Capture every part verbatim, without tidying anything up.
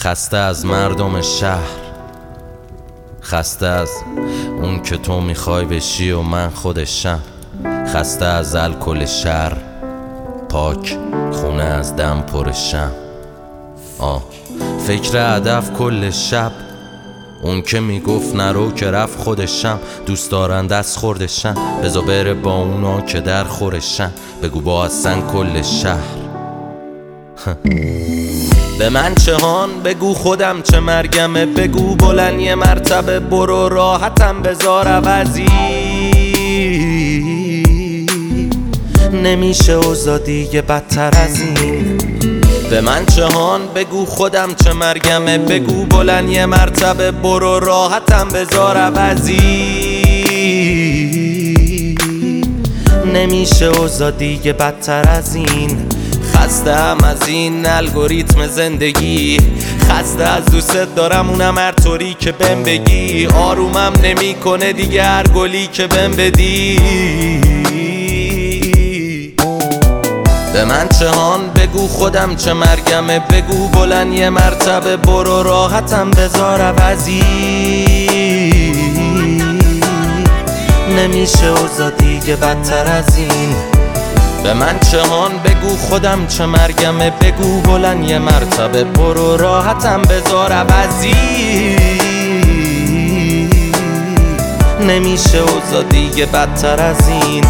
خسته از مردم شهر، خسته از اون که تو میخوای بشی و من خودشم، خسته از الکل شهر، پاک خونه از دم پرشم. آه فکر هدف کل شب، اون که میگفت نرو که رفت خودشم، دوست دارن دست خوردشم، بزا بره با اونا که در خورشم، بگو با اصلا کل شهر. به من چه هان بگو خودم چه مرگمه، بگو بلند یه مرتبه برو راحتم بذار عوضی، نمیشه اوضاع دیگه بدتر از این. به من چه هان بگو خودم چه مرگمه، بگو بلند یه مرتبه برو راحتم بذار عوضی، نمیشه اوضاع دیگه بدتر از این. خستم از این الگوریتم زندگی، خسته از دوست دارم اونم هر طوری که بهم بگی، آرومم نمی کنه دیگه هر گلی که بهم بدی. به من چه هان بگو خودم چه مرگمه، بگو بلند یه مرتبه برو راحتم بذار عوضی، نمیشه اوضاع دیگه بدتر از این. به من چه هان بگو خودم چه مرگمه، بگو بلند یه مرتبه برو راحتم بذار عوضی، نمیشه اوضاع دیگه بدتر از این.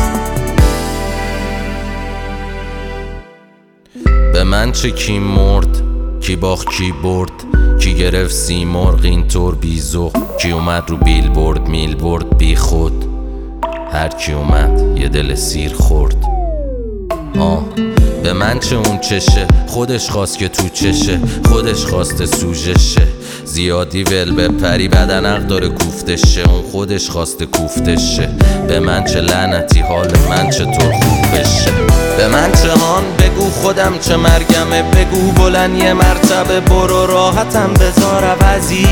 به من چه کی مرد، کی باخت کی برد، کی گرفت سیمرغ اینطور بیزو، کی اومد رو بیل برد میل برد بی خود، هر کی اومد یه دل سیر خورد. آه به من چه اون چشه، خودش خواست که تو چشه، خودش خواسته سوژشه، زیادی ول بپری بدن حق داره کوفتشه، اون خودش خواسته کوفتشه. به من چه لعنتی حال من چطور خوب بشه. به من چه هان بگو خودم چه مرگمه، بگو بلند یه مرتبه برو راحتم بذار عوضی،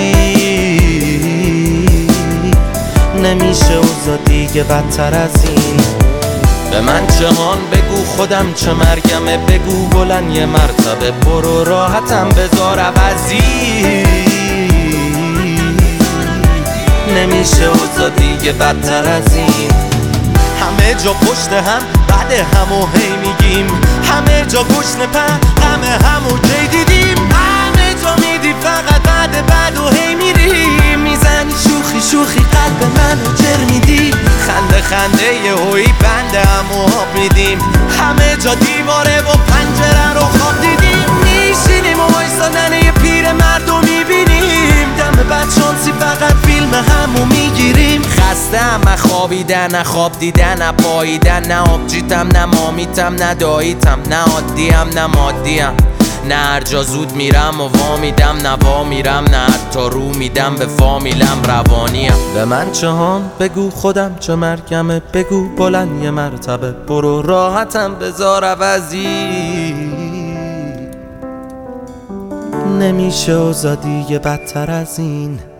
نمیشه اوضاع دیگه بدتر از این. به من چه هان بگو خودم چه مرگمه، بگو بلند یه مرتبه برو راحتم بذار عوضی، نمیشه اوضاع دیگه بدتر از این. همه جا پشت هم بعد همو هی میگیم، همه جا گشنه په همه همو کی دیدیم، همه جا میدی فقط بعد بعد و هی میریم، میزنی شوخی شوخی قلب منو جر میدی، خنده خنده یه هوی بنده همو آب میدیم، همه جا دیواره و پنجره رو خواب دیدیم، میشینیم و وایسادن یه پیر مردو میبینیم، دم بد شانسی فقط فیلم همو میگیریم. خسته هم خوابیدن نه خواب دیدن نه پاییدن، نه آبجیتم نه مامیتم نه داییتم، نه عادیم نه مادیم، نه هر جا زود میرم و وا میدم نه وا میرم، نه حتی رو میدم به فامیلم روانیم. به من چه هان بگو خودم چه مرگمه، بگو بلند یه مرتبه برو راحتم بذار عوضی، نمیشه اوضاع دیگه بدتر از این.